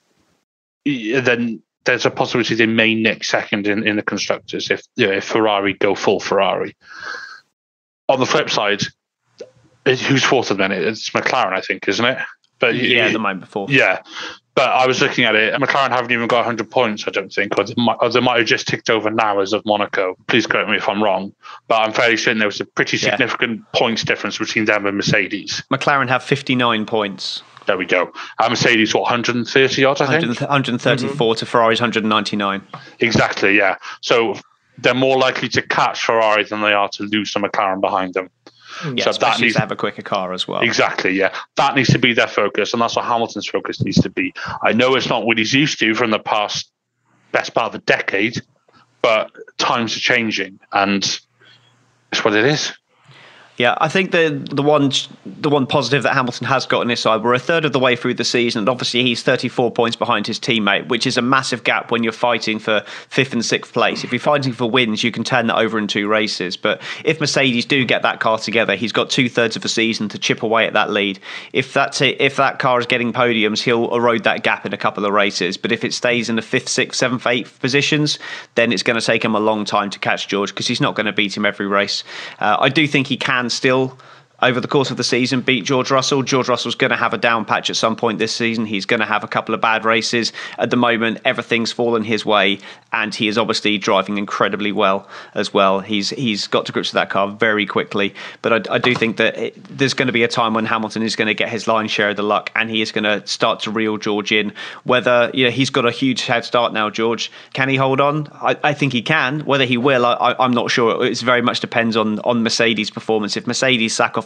there's a possibility they may nick second in the constructors if Ferrari go full Ferrari. On the flip side, who's fourth at the minute? It's McLaren, I think, isn't it? But the moment before. Yeah, but I was looking at it. McLaren haven't even got 100 points, I don't think, or they might have just ticked over now as of Monaco. Please correct me if I'm wrong, but I'm fairly certain there was a pretty significant points difference between them and Mercedes. McLaren have 59 points. There we go. Mercedes, 130 odd, I think? 134 to Ferrari's 199. Exactly, yeah. So they're more likely to catch Ferrari than they are to lose to McLaren behind them. Yeah, so especially to have a quicker car as well. Exactly, yeah. That needs to be their focus, and that's what Hamilton's focus needs to be. I know it's not what he's used to from the best part of a decade, but times are changing, and it's what it is. Yeah, I think the one positive that Hamilton has got on his side, we're a third of the way through the season, and obviously he's 34 points behind his teammate, which is a massive gap when you're fighting for 5th and 6th place. If you're fighting for wins, you can turn that over in 2 races. But if Mercedes do get that car together, he's got 2/3 of the season to chip away at that lead. If that car is getting podiums, he'll erode that gap in a couple of races. But if it stays in the 5th, 6th, 7th, 8th positions, then it's going to take him a long time to catch George, because he's not going to beat him every race. I do think he can still, over the course of the season, beat George Russell. George Russell's going to have a down patch at some point this season. He's going to have a couple of bad races. At the moment, everything's fallen his way, and he is obviously driving incredibly well as well. He's got to grips with that car very quickly. But I do think that there's going to be a time when Hamilton is going to get his lion's share of the luck, and he is going to start to reel George in. Whether he's got a huge head start now, George. Can he hold on? I think he can. Whether he will, I'm not sure. It very much depends on Mercedes' performance. If Mercedes sack off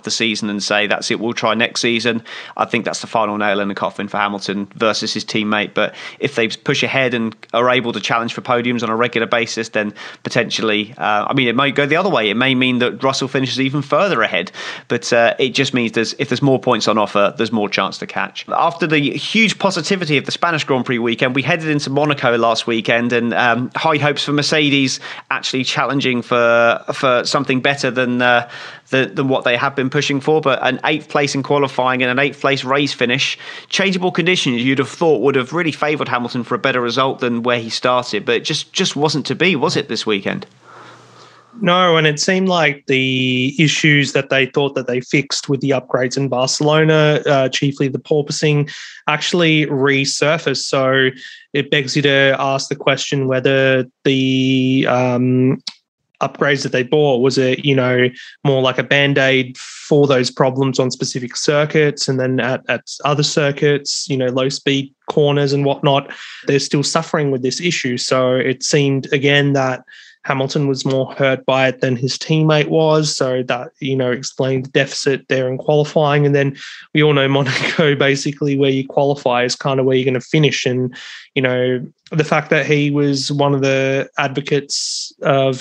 the season and say, that's it, we'll try next season, I think that's the final nail in the coffin for Hamilton versus his teammate. But if they push ahead and are able to challenge for podiums on a regular basis, then potentially, it might go the other way. It may mean that Russell finishes even further ahead, but it just means if there's more points on offer, there's more chance to catch. After the huge positivity of the Spanish Grand Prix weekend, we headed into Monaco last weekend, and high hopes for Mercedes actually challenging for something better than what they have been pushing for. But an 8th place in qualifying and an 8th place race finish, changeable conditions, you'd have thought would have really favoured Hamilton for a better result than where he started, but it just wasn't to be, was it, this weekend? No, and it seemed like the issues that they thought that they fixed with the upgrades in Barcelona, chiefly the porpoising, actually resurfaced. So it begs you to ask the question whether the upgrades that they bought, was it, more like a Band-Aid for those problems on specific circuits, and then at other circuits, low speed corners and whatnot, they're still suffering with this issue. So it seemed again that Hamilton was more hurt by it than his teammate was, so that, explained the deficit there in qualifying. And then we all know Monaco, basically where you qualify is kind of where you're going to finish. And, the fact that he was one of the advocates of,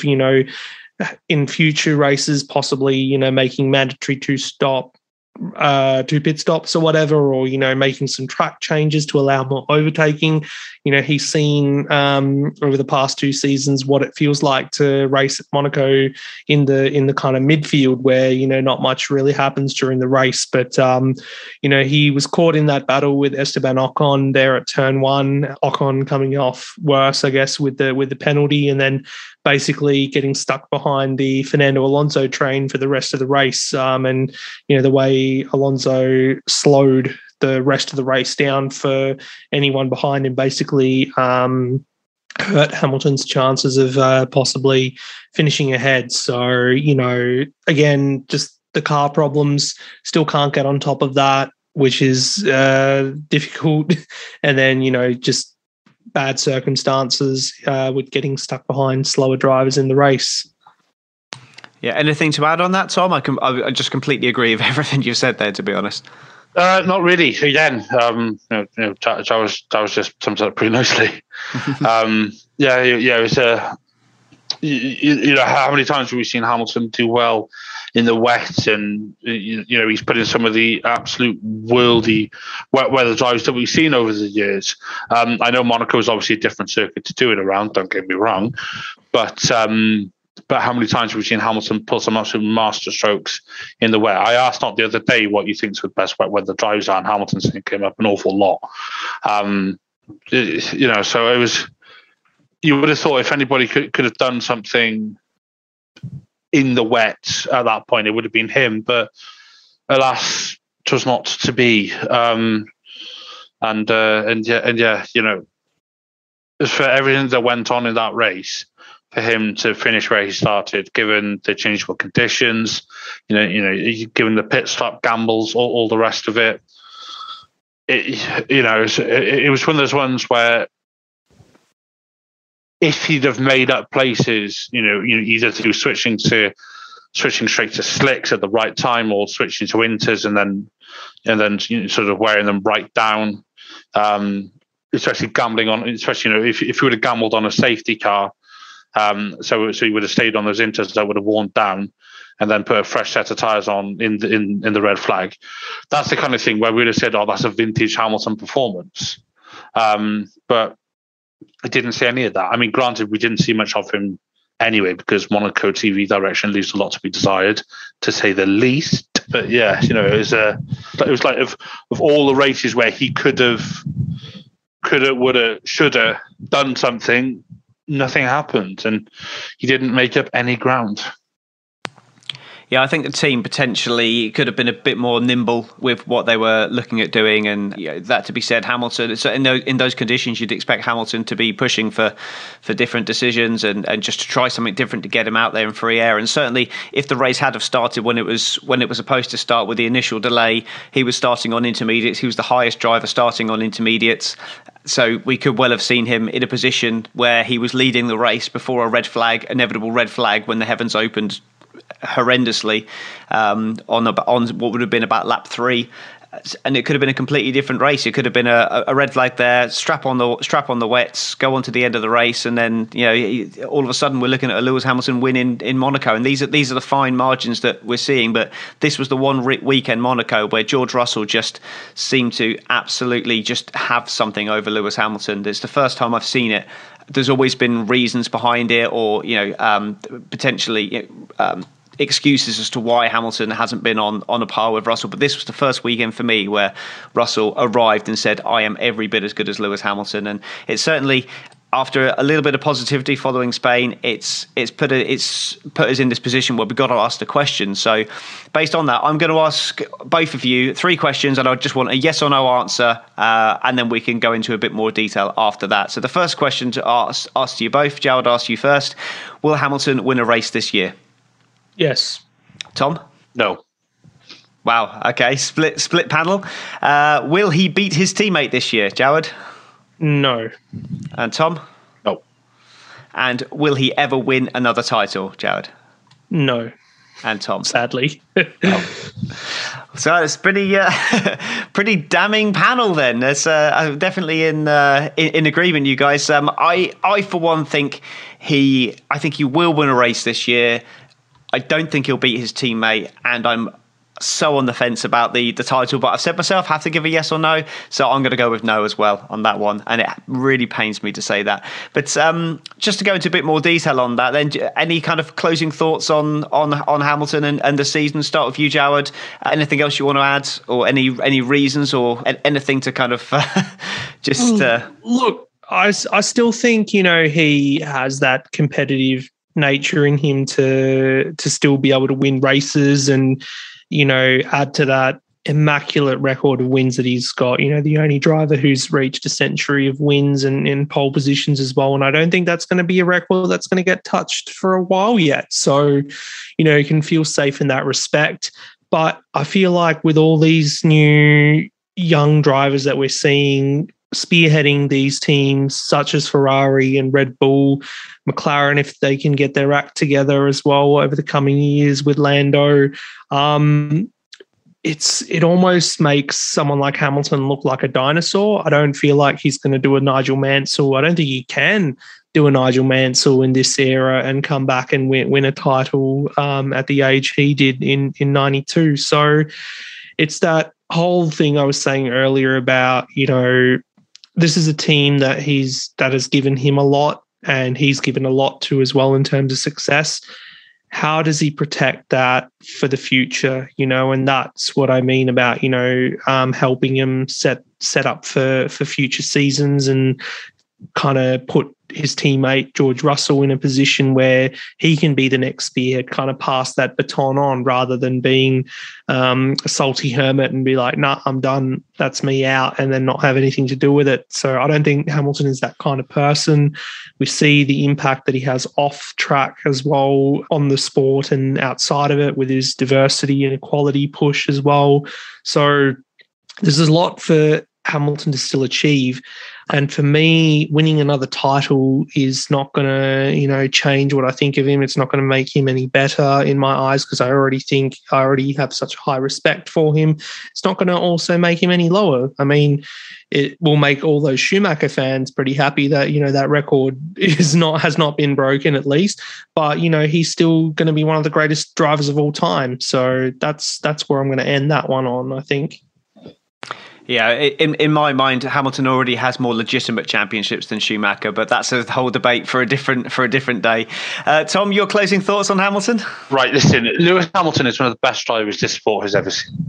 in future races, possibly, making mandatory two pit stops or whatever, or making some track changes to allow more overtaking. He's seen over the past 2 seasons what it feels like to race at Monaco in the kind of midfield where not much really happens during the race. But he was caught in that battle with Esteban Ocon there at turn 1. Ocon coming off worse, I guess, with the penalty, and then basically getting stuck behind the Fernando Alonso train for the rest of the race. And the way Alonso slowed the rest of the race down for anyone behind him basically hurt Hamilton's chances of possibly finishing ahead. So, again, just the car problems, still can't get on top of that, which is difficult. And then, just bad circumstances with getting stuck behind slower drivers in the race. Yeah, anything to add on that, Tom? I just completely agree with everything you've said there, to be honest. Not really. Again, Charles just sums up pretty nicely. It was how many times have we seen Hamilton do well in the wet, and he's put in some of the absolute worldy wet weather drives that we've seen over the years. I know Monaco is obviously a different circuit to do it around, don't get me wrong, but how many times have we seen Hamilton pull some absolute master strokes in the wet? I asked not the other day what you think the best wet weather drives are, and Hamilton came up an awful lot. So it was. You would have thought if anybody could have done something in the wet at that point, it would have been him. But alas, it was not to be. For everything that went on in that race, for him to finish where he started, given the changeable conditions, given the pit stop gambles, all the rest of it, it was one of those ones where, if he'd have made up places, either through switching straight to slicks at the right time, or switching to inters and then sort of wearing them right down, especially gambling on, especially if he would have gambled on a safety car, so he would have stayed on those inters that would have worn down, and then put a fresh set of tires on in the red flag. That's the kind of thing where we would have said, "Oh, that's a vintage Hamilton performance," but I didn't see any of that. I mean, granted, we didn't see much of him anyway, because Monaco TV direction leaves a lot to be desired, to say the least. But yeah, it was like of all the races where he could have, would have, should have done something, nothing happened, and he didn't make up any ground. Yeah, I think the team potentially could have been a bit more nimble with what they were looking at doing, and that to be said, Hamilton. So in those conditions, you'd expect Hamilton to be pushing for different decisions and just to try something different to get him out there in free air. And certainly, if the race had have started when it was supposed to start with the initial delay, he was starting on intermediates. He was the highest driver starting on intermediates. So we could well have seen him in a position where he was leading the race before a inevitable red flag when the heavens opened horrendously on what would have been about lap 3. And it could have been a completely different race. It could have been a red flag there, strap on the wets, go on to the end of the race, and then all of a sudden we're looking at a Lewis Hamilton win in Monaco. And these are the fine margins that we're seeing. But this was the one weekend Monaco where George Russell just seemed to absolutely just have something over Lewis Hamilton. It's the first time I've seen it. There's always been reasons behind it, or potentially. Excuses as to why Hamilton hasn't been on a par with Russell, but this was the first weekend for me where Russell arrived and said, I am every bit as good as Lewis Hamilton. And it's certainly, after a little bit of positivity following Spain, it's put us in this position where we've got to ask the question. So based on that, I'm going to ask both of you 3 questions, and I just want a yes or no answer, and then we can go into a bit more detail after that. So the first question to ask to you both, Joe, I'd ask you first. Will Hamilton win a race this year? Yes. Tom? No. Wow. Okay. Split panel. Will he beat his teammate this year, Jawad? No. And Tom? No. And will he ever win another title, Jawad? No. And Tom? Sadly. No. So it's pretty damning panel then. It's I'm definitely in agreement, you guys. I for one think he will win a race this year. I don't think he'll beat his teammate, and I'm so on the fence about the title, but I've said myself, have to give a yes or no, so I'm going to go with no as well on that one, and it really pains me to say that. But just to go into a bit more detail on that, then any kind of closing thoughts on Hamilton and the season? Start with you, Jawad. Anything else you want to add, or any reasons, or anything to kind of just... Look, I still think, he has that competitive nature in him to still be able to win races and, add to that immaculate record of wins that he's got. The only driver who's reached a century of wins and in pole positions as well. And I don't think that's going to be a record that's going to get touched for a while yet. So, you can feel safe in that respect. But I feel like with all these new young drivers that we're seeing spearheading these teams, such as Ferrari and Red Bull, McLaren, if they can get their act together as well over the coming years with Lando, it almost makes someone like Hamilton look like a dinosaur. I don't feel like he's going to do a Nigel Mansell. I don't think he can do a Nigel Mansell in this era and come back and win a title at the age he did in 92. So it's that whole thing I was saying earlier about, this is a team that has given him a lot, and he's given a lot to as well in terms of success. How does he protect that for the future? And that's what I mean about, helping him set up for future seasons and kind of put his teammate George Russell in a position where he can be the next spearhead, kind of pass that baton on, rather than being a salty hermit and be like, nah, I'm done, that's me out, and then not have anything to do with it. So I don't think Hamilton is that kind of person. We see the impact that he has off track as well on the sport and outside of it with his diversity and equality push as well. So there's a lot for Hamilton to still achieve. And for me, winning another title is not going to, change what I think of him. It's not going to make him any better in my eyes, because I already have such high respect for him. It's not going to also make him any lower. I mean, it will make all those Schumacher fans pretty happy that, that record has not been broken at least. But, he's still going to be one of the greatest drivers of all time. So that's where I'm going to end that one on, I think. Yeah, in my mind, Hamilton already has more legitimate championships than Schumacher, but that's a whole debate for a different day. Tom, your closing thoughts on Hamilton? Right, listen, Lewis Hamilton is one of the best drivers this sport has ever seen.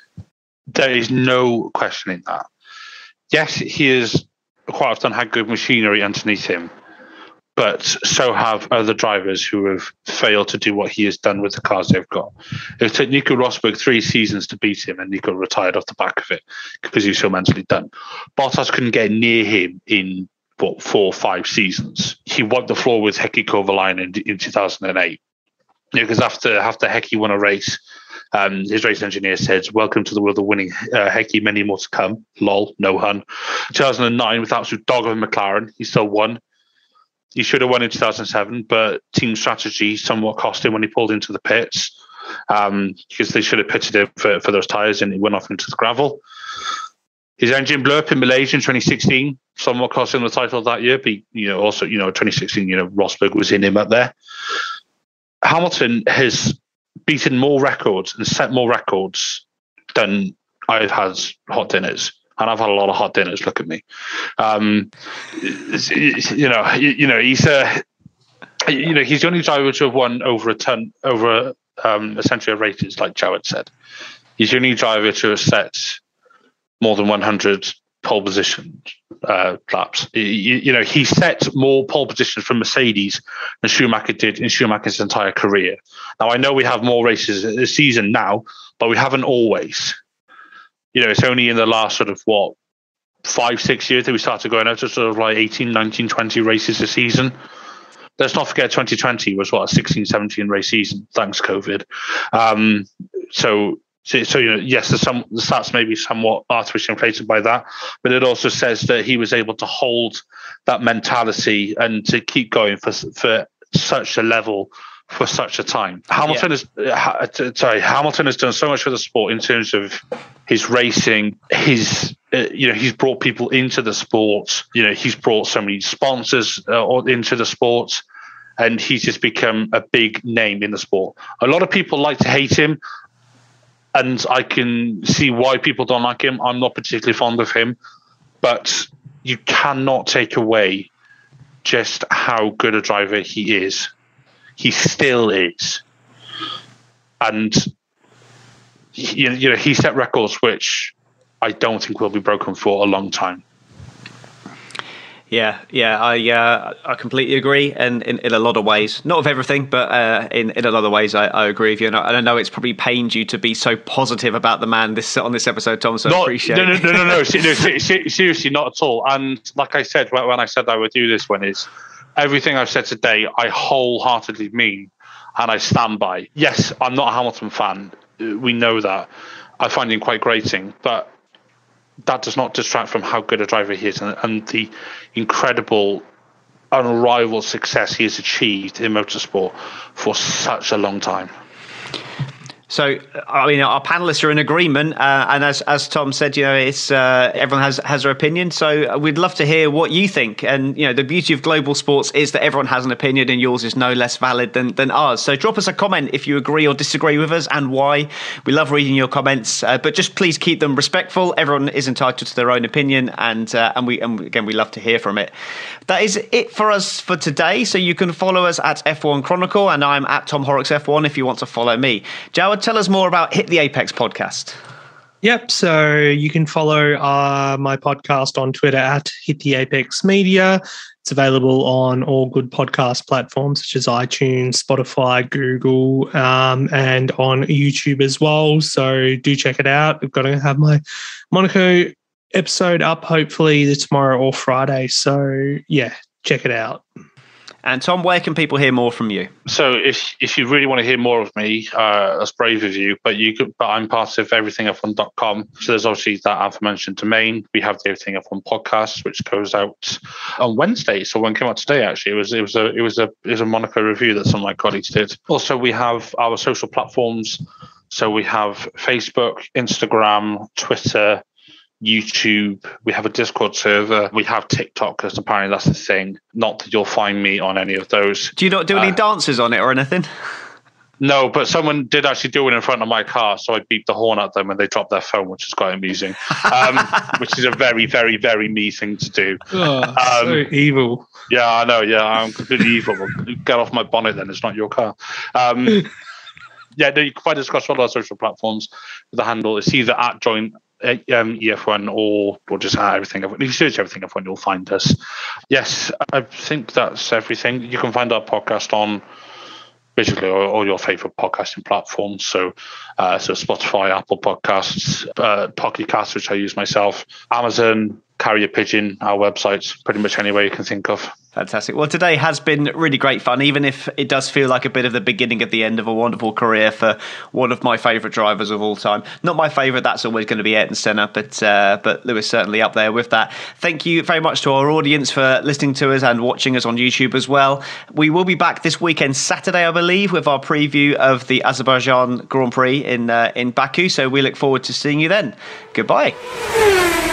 There is no questioning that. Yes, he has quite often had good machinery underneath him, but so have other drivers who have failed to do what he has done with the cars they've got. It took Nico Rosberg 3 seasons to beat him, and Nico retired off the back of it because he was so mentally done. Bottas couldn't get near him in 4 or 5 seasons. He wiped the floor with Heikki Kovalainen in 2008. Because after Heikki won a race, his race engineer said, "Welcome to the world of winning, Heikki, many more to come." Lol, no hun. 2009, with absolute dog of a McLaren, he still won. He should have won in 2007, but team strategy somewhat cost him when he pulled into the pits, because they should have pitted him for those tyres, and he went off into the gravel. His engine blew up in Malaysia in 2016, somewhat cost him the title that year. But, 2016, Rosberg was in him up there. Hamilton has beaten more records and set more records than I've had hot dinners. And I've had a lot of hot dinners. Look at me. He's he's the only driver to have won over a century of races, like Jowett said. He's the only driver to have set more than 100 pole position laps. He set more pole positions from Mercedes than Schumacher did in Schumacher's entire career. Now, I know we have more races this season now, but we haven't always. It's only in the last 5-6 years that we started going out to sort of like 18, 19, 20 races a season. Let's not forget 2020 was a 16, 17 race season, thanks COVID. Yes, the stats may be somewhat artificially inflated by that, but it also says that he was able to hold that mentality and to keep going for such a level for such a time. Hamilton has done so much for the sport in terms of his racing. He's brought people into the sport. He's brought so many sponsors into the sport, and he's just become a big name in the sport. A lot of people like to hate him, and I can see why people don't like him. I'm not particularly fond of him, but you cannot take away just how good a driver he is. He still is. And, he set records which I don't think will be broken for a long time. Yeah, I completely agree, and in a lot of ways, not of everything, but in a lot of ways, I agree with you. And I know it's probably pained you to be so positive about the man on this episode, Tom. So I appreciate it. No, seriously, not at all. And like I said, when I said I would do this one, is everything I've said today, I wholeheartedly mean, and I stand by. Yes, I'm not a Hamilton fan. We know that. I find him quite grating, but that does not distract from how good a driver he is and the incredible, unrivaled success he has achieved in motorsport for such a long time. So, our panelists are in agreement, and as Tom said, it's everyone has their opinion. So, we'd love to hear what you think. And the beauty of global sports is that everyone has an opinion, and yours is no less valid than ours. So, drop us a comment if you agree or disagree with us, and why. We love reading your comments, but just please keep them respectful. Everyone is entitled to their own opinion, and we love to hear from it. That is it for us for today. So, you can follow us at F1 Chronicle, and I'm at Tom Horrocks F1 if you want to follow me. Jowett, tell us more about Hit the Apex podcast. Yep. So you can follow my podcast on Twitter at Hit the Apex Media. It's available on all good podcast platforms such as iTunes, Spotify, Google, and on YouTube as well. So do check it out. I've got to have my Monaco episode up hopefully tomorrow or Friday. So yeah, check it out. And Tom, where can people hear more from you? So if you really want to hear more of me, that's brave of you, but I'm part of everythingf1.com. So there's obviously that aforementioned domain. We have the Everything F1 podcast, which goes out on Wednesday. So one came out today, actually. It was a Monaco review that some of my colleagues did. Also, we have our social platforms. So we have Facebook, Instagram, Twitter, YouTube. We have a Discord server. We have TikTok, because apparently that's the thing. Not that you'll find me on any of those. Do you not do any dances on it or anything? No, but someone did actually do it in front of my car, so I beeped the horn at them and they dropped their phone, which is quite amusing. Which is a very, very, very me thing to do. Oh, so evil. Yeah, I know. Yeah, I'm completely evil. Get off my bonnet then. It's not your car. You can find us across all our social platforms. The handle is either at Join EF1 or just at Everything F1. If you search Everything F1, you'll find us. Yes, I think that's everything. You can find our podcast on basically all your favorite podcasting platforms. So Spotify, Apple Podcasts, Pocket Casts, which I use myself, Amazon, carrier pigeon our websites pretty much any way you can think of. Fantastic. Well, today has been really great fun, even if it does feel like a bit of the beginning of the end of a wonderful career for one of my favourite drivers of all time. Not my favourite, that's always going to be Ayrton Senna, but Lewis certainly up there with that. Thank you very much to our audience for listening to us and watching us on YouTube as well. We will be back this weekend, Saturday, I believe, with our preview of the Azerbaijan Grand Prix in Baku. So we look forward to seeing you then. Goodbye.